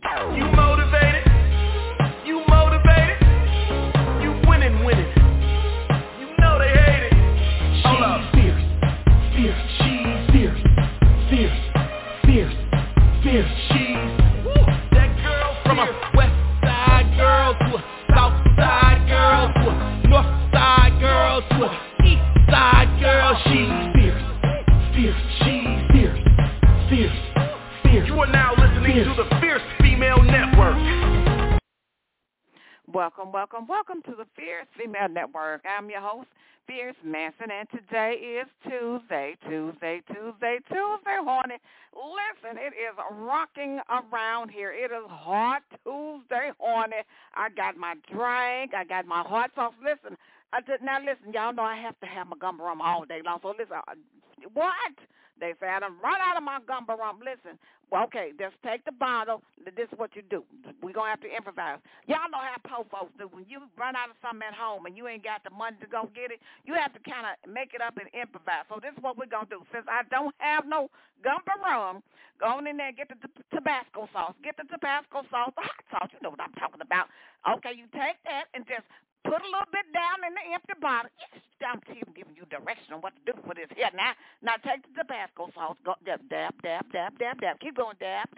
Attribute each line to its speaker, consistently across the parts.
Speaker 1: You motivated? You motivated? You winning. You know they hate it. Hold up.
Speaker 2: Fierce, she's fierce. She's
Speaker 1: that girl from a west side girl to a south side girl to a north side girl to a east side girl. She's
Speaker 2: fierce. She's fierce.
Speaker 1: You are now listening to the Fierce Female Network.
Speaker 3: Welcome to the Fierce Female Network. I'm your host, Fierce Manson, and today is Tuesday, horny. Listen, it is rocking around here. It is hot Tuesday, horny. I got my drink. I got my hot sauce. Listen, y'all know I have to have my gumbo rum all day long. So listen, what? They say I done run out of my gumbo rum. Listen, well, okay, just take the bottle. This is what you do. We're going to have to improvise. Y'all know how po folks do. When you run out of something at home and you ain't got the money to go get it, you have to kind of make it up and improvise. So this is what we're going to do. Since I don't have no gumbo rum, go on in there and get the Tabasco sauce. Get the Tabasco sauce, the hot sauce. You know what I'm talking about. Okay, you take that and just put a little bit down in the empty bottle. Yes, I'm giving you direction on what to do for this here. Now take the Tabasco sauce. Go dab. Keep going, dab.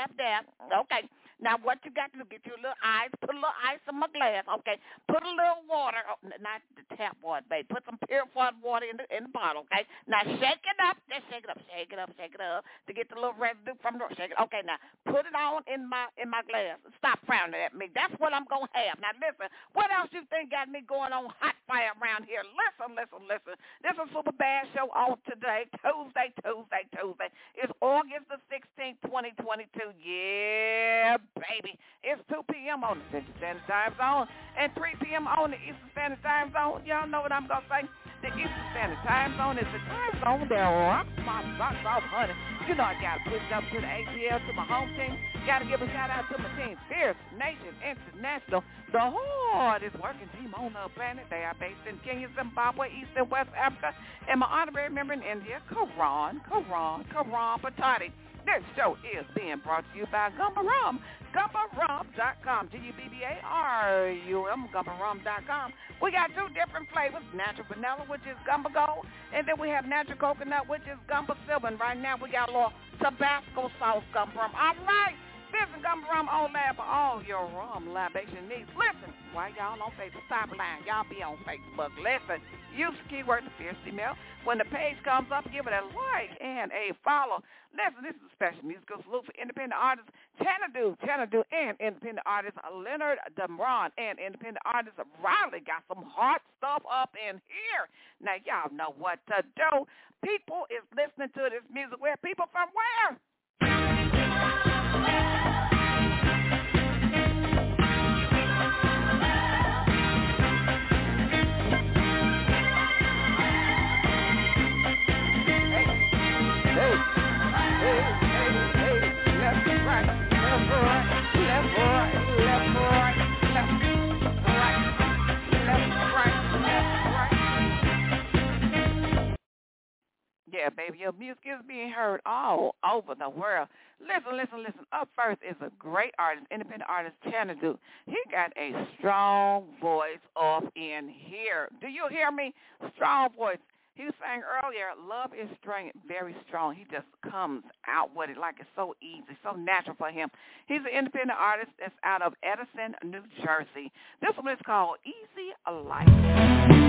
Speaker 3: Okay. Now what you got to do, get you a little ice. Put a little ice in my glass. Okay. Put a little water, not the tap water, babe. Put some purified water in the bottle, okay? Now shake it up. Just shake it up to get the little residue from the shake it. Okay, now put it on in my glass. Stop frowning at me. That's what I'm going to have. Now listen, what else you think got me going on hot fire around here? Listen. This is Super Bad Show on today, Tuesday. It's August the 16th, 2022. Yeah, baby. It's 2 p.m. on the Central Standard Time Zone and 3 p.m. on the Eastern Standard Time Zone. Y'all know what I'm going to say. The Eastern Standard Time Zone is the time zone that rocks my socks off, honey. You know I got to push up to the ATL, to my home team. Got to give a shout-out to my team, Fierce Nation International, the hardest working team on the planet. They are based in Kenya, Zimbabwe, East and West Africa, and my honorary member in India, Karan Patati. This show is being brought to you by Gumbo Rum, GumboRum.com, GUBBARUM, GumboRum.com. We got two different flavors, natural vanilla, which is Gumbo Gold, and then we have natural coconut, which is Gumbo Silver. And right now we got a little Tabasco sauce Gumbo Rum. All right. Visit Gumbo Rum on lab for all your rum libation needs. Listen, why y'all on Facebook? Stop lying. Y'all be on Facebook. Listen, use the keyword The Fierce Female. When the page comes up, give it a like and a follow. Listen, this is a special musical salute for independent artist Xanadu, and independent artist Leonard Demron, and independent artist Riley. Got some hot stuff up in here. Now, y'all know what to do. People is listening to this music. Where people from where? Yeah, baby, your music is being heard all over the world. Listen. Up first is a great artist, independent artist, Xanadu. He got a strong voice up in here. Do you hear me? Strong voice. He was saying earlier, love is very strong. He just comes out with it like it's so easy, so natural for him. He's an independent artist that's out of Edison, New Jersey. This one is called Easy Life.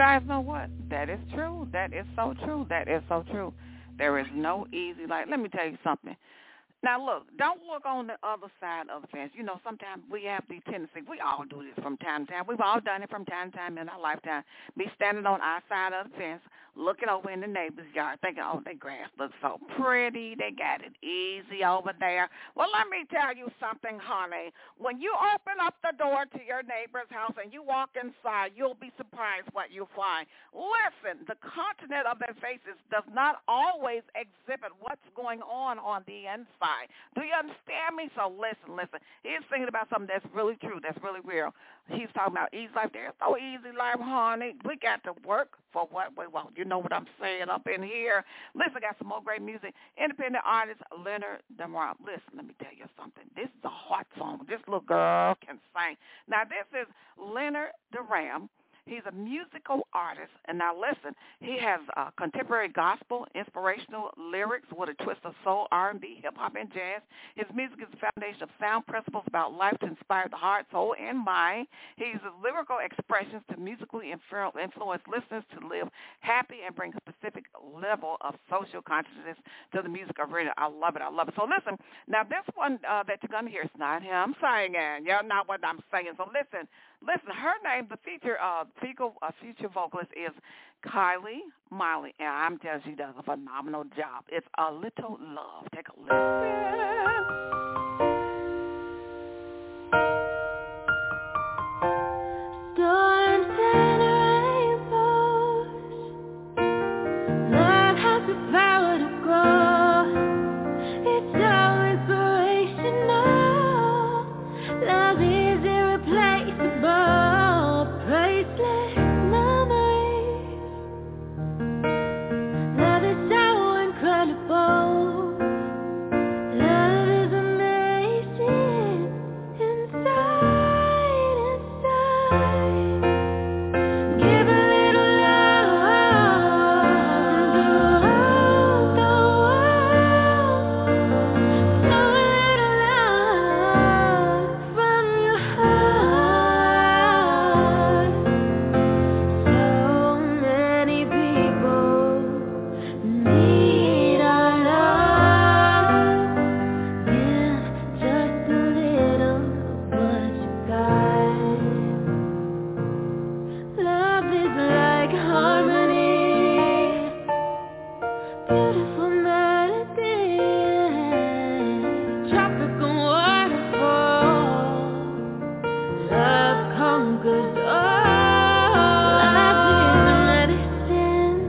Speaker 3: guys know what? That is true. That is so true. That is so true. There is no easy life. Let me tell you something. Now, look, don't look on the other side of the fence. You know, sometimes we have the tendency, we all do this from time to time. We've all done it from time to time in our lifetime. Be standing on our side of the fence, looking over in the neighbor's yard, thinking, oh, their grass looks so pretty. They got it easy over there. Well, let me tell you something, honey. When you open up the door to your neighbor's house and you walk inside, you'll be surprised what you find. Listen, the content of their faces does not always exhibit what's going on the inside. Do you understand me? So listen. He's thinking about something that's really true, that's really real. He's talking about easy life. There's no easy life, honey. We got to work for what we want. You know what I'm saying up in here. Listen, I got some more great music. Independent artist Leonard Durham. Listen, let me tell you something. This is a hot song. This little girl can sing. Now, this is Leonard Durham. He's a musical artist, and now listen, he has contemporary gospel, inspirational lyrics with a twist of soul, R&B, hip-hop, and jazz. His music is the foundation of sound principles about life to inspire the heart, soul, and mind. He uses lyrical expressions to musically influence listeners to live happy and bring a specific level of social consciousness to the music arena. I love it. So listen, now this one that you're going to hear is not him singing. You're not what I'm saying. So listen, her name, the feature vocalist is Kylie Miley, and I'm telling you, she does a phenomenal job. It's A Little Love. Take a listen.
Speaker 4: Storms and rainbows, love has the power to grow. It's so inspirational. Love is irreplaceable, priceless memories. Love is so incredible. Love is amazing inside. Give a little love to the world. Show a little love from your heart. So many people need our love. Give just a little of what you got. Love is like harmony, beautiful melody, tropical waterfall. Love conquers all. Love is medicine.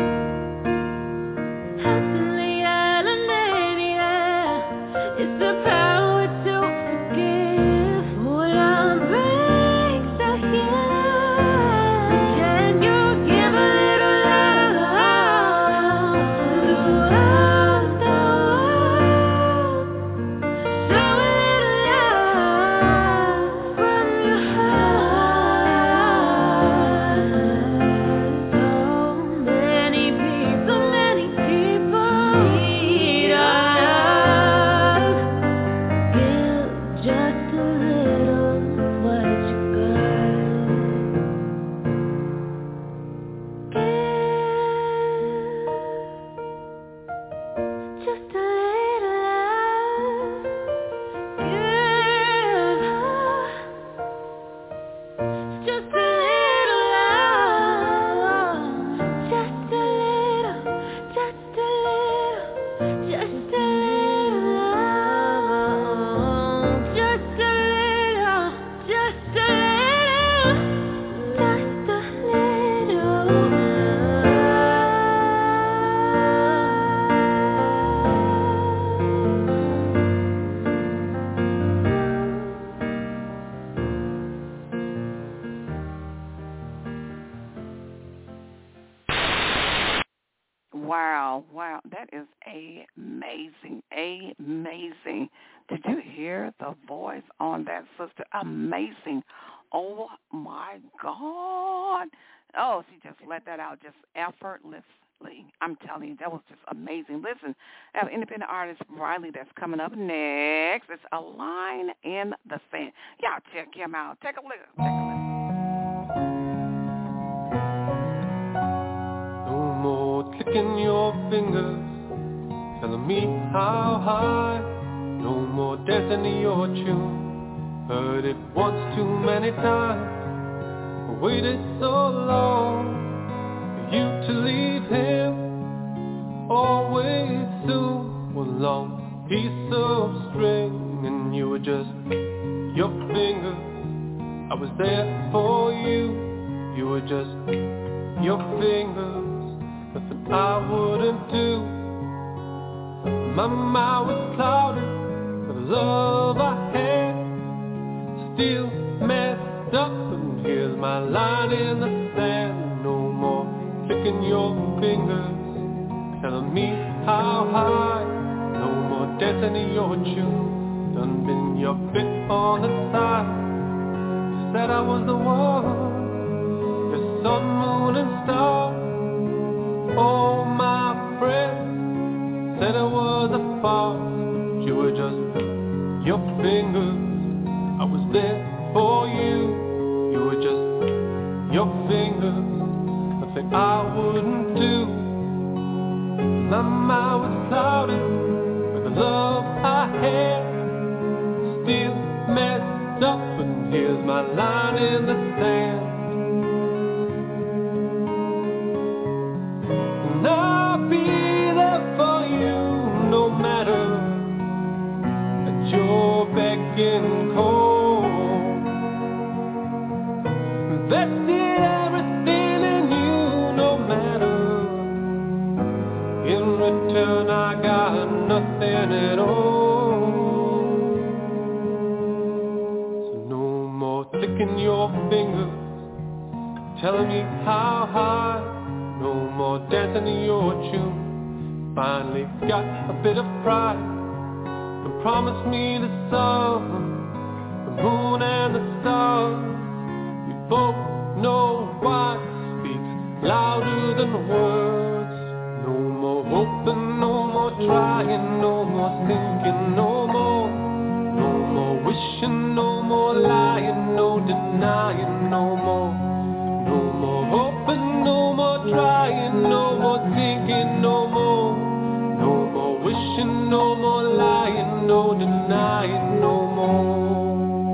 Speaker 4: House in the island, baby, yeah. It's the power to forgive. Love brings the healing. Can you give a little love to the world? Show a little love from your heart. So many people need our love. Give just a little of what you got. Give just a little love. Give just a little love. Just a little, just a little, just a little love. Just a little, just a little, just a little love.
Speaker 3: Wow, that is amazing. Did you hear the voice on that sister? Amazing. Oh, my God. Oh, she just let that out just effortlessly. I'm telling you, that was just amazing. Listen, I have independent artist Riley that's coming up next. It's A Line in the Sand. Y'all check him out. Take a listen.
Speaker 5: clicking your fingers, telling me how high. No more dancing to your tune. Heard it once too many times. Waited so long for you to leave him. Always soon, one long piece of string, and you were just your fingers. I was there for you. You were just your fingers. Nothing I wouldn't do. My mind was clouded with the love I had, still messed up, and here's my line in the sand. No more clicking your fingers, telling me how high. No more dancing to your tune. Done been your bit on the side. You said I was the one, the sun, moon, and stars. All my friends said I was a farce, but you were just your fingers. I was there for you. You were just your fingers. Nothing I wouldn't do. My mind was clouded with the love I had, still messed up, and here's my line in the sand. I'll be there for you no matter at your beck and call. Invested everything in you no matter. In return I got nothing at all. So no more clicking your fingers, telling me how high. No more dancing to your tune. Finally got a bit of pride, and promised me the sun, the moon and the stars. We both know what speaks louder than words. No more hoping, no more trying, no more thinking, no more wishing, no more lying, no denying, no more hoping, no more trying, no more thinking, no more wishing, no more lying, no denying, no more.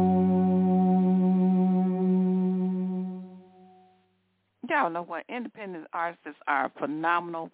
Speaker 3: Y'all know what? Independent artists are phenomenal.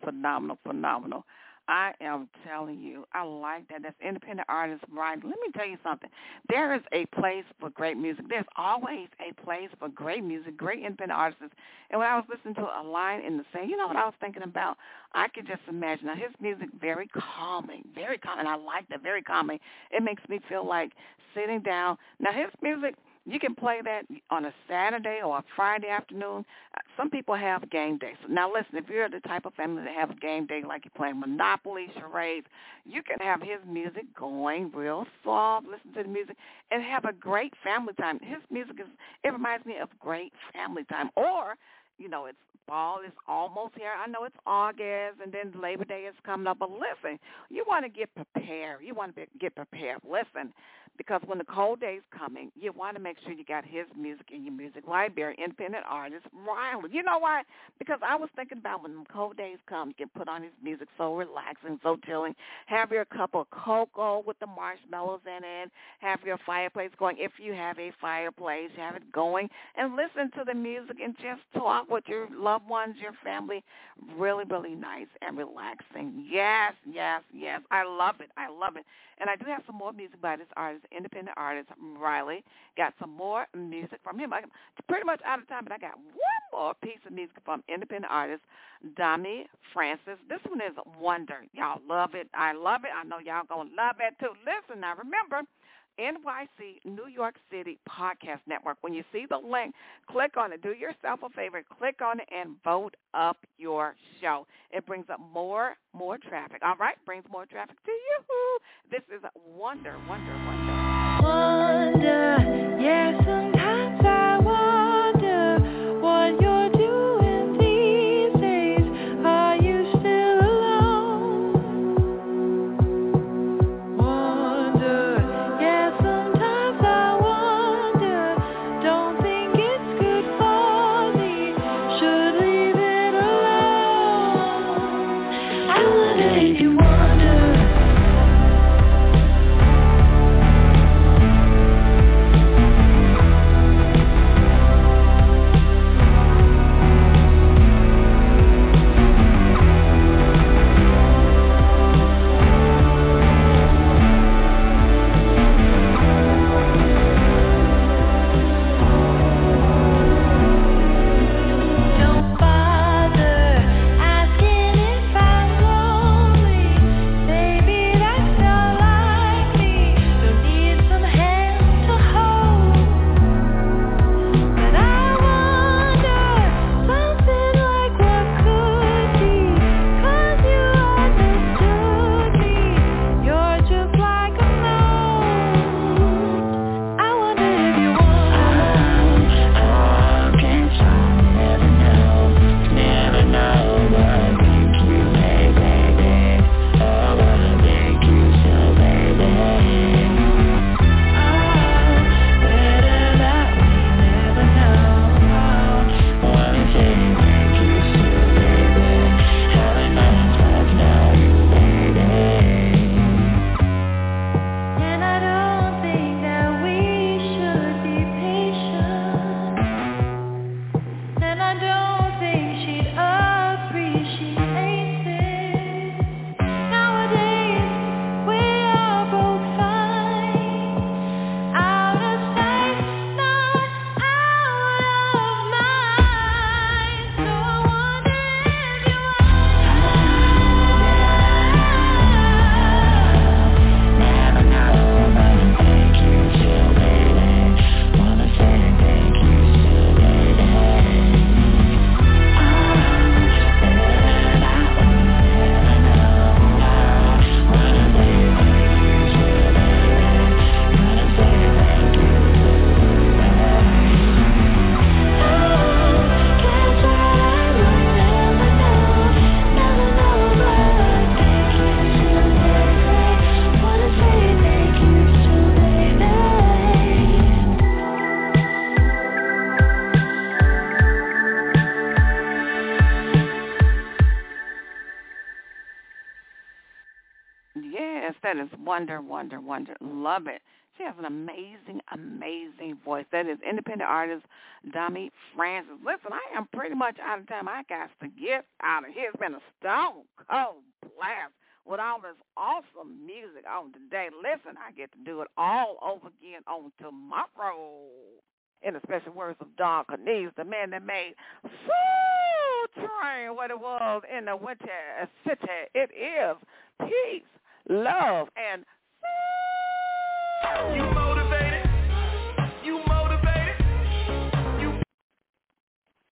Speaker 3: I am telling you, I like that. That's independent artists, right? Let me tell you something. There is a place for great music. There's always a place for great music, great independent artists. And when I was listening to a line in the same, you know what I was thinking about? I could just imagine. Now, his music, very calming, and I like that, very calming. It makes me feel like sitting down. Now, his music, you can play that on a Saturday or a Friday afternoon. Some people have game days. Now, listen, if you're the type of family that have a game day, like you're playing Monopoly, charades, you can have his music going real soft, listen to the music, and have a great family time. His music, it reminds me of great family time. Or, you know, it's fall is almost here. I know it's August, and then Labor Day is coming up. But listen, you want to get prepared. Listen, because when the cold day's coming, you want to make sure you got his music in your music library, independent artist Riley. You know why? Because I was thinking about when the cold days come, you can put on his music so relaxing, so chilling. Have your cup of cocoa with the marshmallows in it. Have your fireplace going. If you have a fireplace, have it going. And listen to the music and just talk with your loved ones, your family. Really, really nice and relaxing. Yes. I love it. And I do have some more music by this artist, independent artist Riley. Got some more music from him. I'm pretty much out of time, but I got one more piece of music from independent artist Dami Francis. This one is Wonder. Y'all love it. I love it. I know y'all going to love it too. Listen, now remember, NYC, New York City Podcast Network. When you see the link, click on it. Do yourself a favor. Click on it and vote up your show. It brings up more traffic. All right? Brings more traffic to you. This is Wonder.
Speaker 4: Wonder, yeah, sometimes I wonder what you're doing these days. Are you still alone? Wonder, yeah, sometimes I wonder. Don't think it's good for me. Should leave it alone.
Speaker 3: Yes, that is Wonder. Love it. She has an amazing voice. That is independent artist Dami Francis. Listen, I am pretty much out of time. I got to get out of here. It's been a stone cold blast with all this awesome music on today. Listen, I get to do it all over again on tomorrow. In the special words of Don Cornelius, the man that made Soul Train what it was in the Winter City. It is peace, love, and
Speaker 2: You motivated.